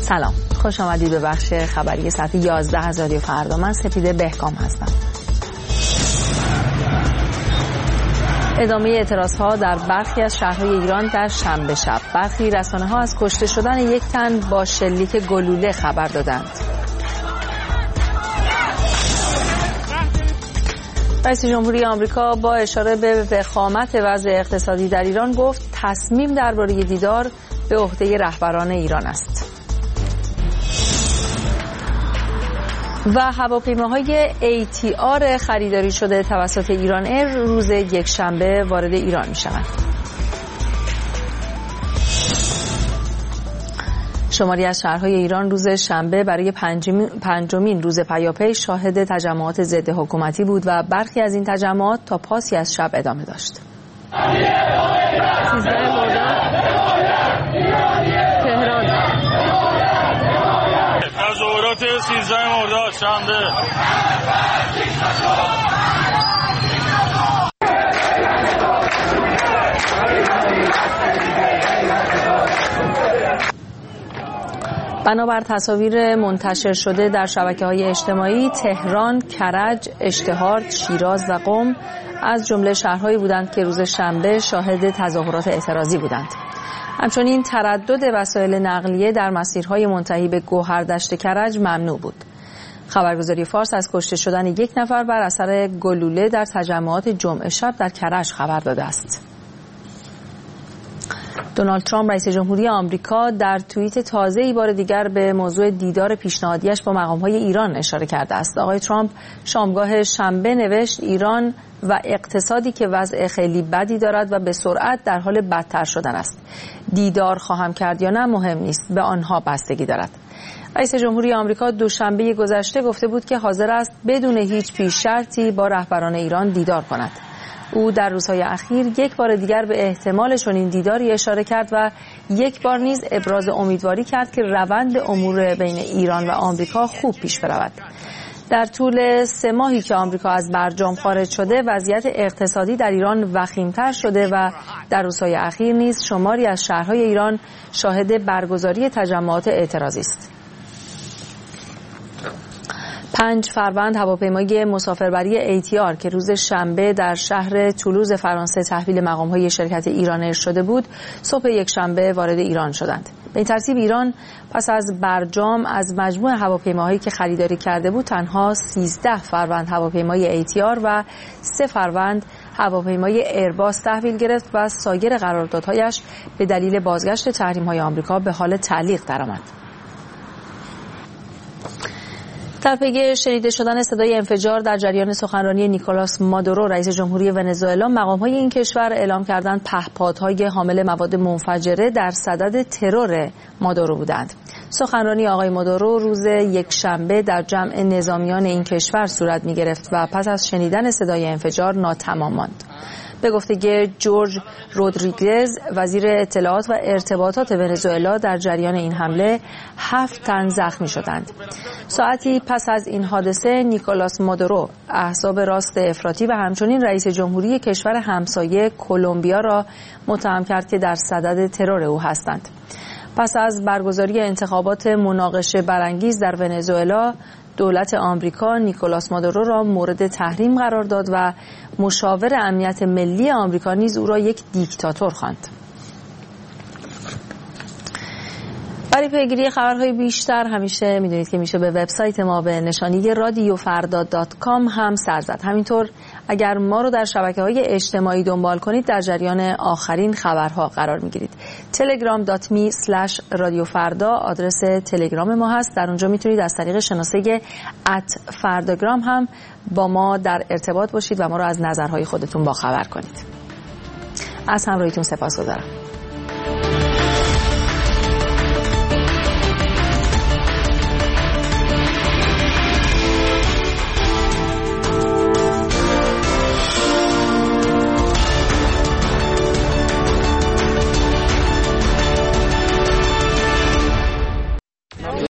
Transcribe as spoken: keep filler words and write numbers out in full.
سلام، خوش آمدید به بخش خبری ساعت یازده از رادیو فردا. من سپیده بهکام هستم. ادامه اعتراضها در برخی از شهرهای ایران در شنبه شب. برخی رسانه‌ها از کشته شدن یک تن با شلیک گلوله خبر دادند. رئیس جمهوری آمریکا با اشاره به وخامت وضع اقتصادی در ایران گفت تصمیم درباره دیدار به عهده رهبران ایران است. و هواپیماهای ای تی آر خریداری شده توسط ایران ایر روز یکشنبه وارد ایران می شوند. شماری از شهرهای ایران روز شنبه برای پنجمین روز پیاپی شاهد تجمعات ضد حکومتی بود و برخی از این تجمعات تا پاسی از شب ادامه داشت. تهران. تظاهرات سیزده مرداد شنبه. بنابر تصاویر منتشر شده در شبکه‌های اجتماعی، تهران، کرج، اشتهارد، شیراز و قم از جمله شهرهایی بودند که روز شنبه شاهد تظاهرات اعتراضی بودند. همچنین تردد وسایل نقلیه در مسیرهای منتهی به گوهردشت کرج ممنوع بود. خبرگزاری فارس از کشته شدن یک نفر بر اثر گلوله در تجمعات جمعه شب در کرج خبر داده است. دونالد ترامپ رئیس جمهوری آمریکا در توییت تازه‌ای بار دیگر به موضوع دیدار پیشنهادیش با مقام‌های ایران اشاره کرده است. آقای ترامپ شامگاه شنبه نوشت ایران و اقتصادی که وضع خیلی بدی دارد و به سرعت در حال بدتر شدن است. دیدار خواهم کرد یا نه مهم نیست، به آنها بستگی دارد. رئیس جمهوری آمریکا دوشنبه گذشته گفته بود که حاضر است بدون هیچ پیش شرطی با رهبران ایران دیدار کند. او در روزهای اخیر یک بار دیگر به احتمال چنین دیداری اشاره کرد و یک بار نیز ابراز امیدواری کرد که روند امور بین ایران و آمریکا خوب پیش برود. در طول سه ماهی که آمریکا از برجام خارج شده، وضعیت اقتصادی در ایران وخیم‌تر شده و در روزهای اخیر نیز شماری از شهرهای ایران شاهد برگزاری تجمعات اعتراضی است. پنج فروند هواپیمای مسافربری ای تی آر که روز شنبه در شهر تولوز فرانسه تحویل مقام‌های شرکت ایران ایر شده بود، صبح یک شنبه وارد ایران شدند. به این ترتیب ایران پس از برجام از مجموع هواپیماهایی که خریداری کرده بود تنها سیزده فروند هواپیمای ای تی آر و سه فروند هواپیمای ایرباس تحویل گرفت و سایر قراردادهایش به دلیل بازگشت تحریم‌های آمریکا به حال تعلیق درآمد. در پی شنیده شدن صدای انفجار در جریان سخنرانی نیکولاس مادورو رئیس جمهوری ونزوئلا، مقام‌های این کشور اعلام کردند پهپادهای حامل مواد منفجره در صدد ترور مادورو بودند. سخنرانی آقای مادورو روز یکشنبه در جمع نظامیان این کشور صورت می‌گرفت و پس از شنیدن صدای انفجار ناتمام ماند. به گفته جورج رودریگز وزیر اطلاعات و ارتباطات ونزوئلا، در جریان این حمله هفت تن زخمی شدند. ساعتی پس از این حادثه نیکولاس مادورو احزاب راست افراطی و همچنین رئیس جمهوری کشور همسایه کلمبیا را متهم کرد که در صدد ترور او هستند. پس از برگزاری انتخابات مناقشه برانگیز در ونزوئلا، دولت آمریکا نیکولاس مادورو را مورد تحریم قرار داد و مشاور امنیت ملی آمریکا نیز او را یک دیکتاتور خواند. برای پیگیری خبرهای بیشتر همیشه میدونید که میشه به وبسایت ما به نشانی رادیو فردا دات کام هم سر زد. همینطور اگر ما رو در شبکه‌های اجتماعی دنبال کنید در جریان آخرین خبرها قرار میگیرید. تلگرام دات می اسلش رادیو فردا آدرس تلگرام ما هست. در اونجا میتونید از طریق شناسه ات فرداگرام هم با ما در ارتباط باشید و ما رو از نظرهای خودتون با خبر کنید. از همراهیتون سپاسگزارم.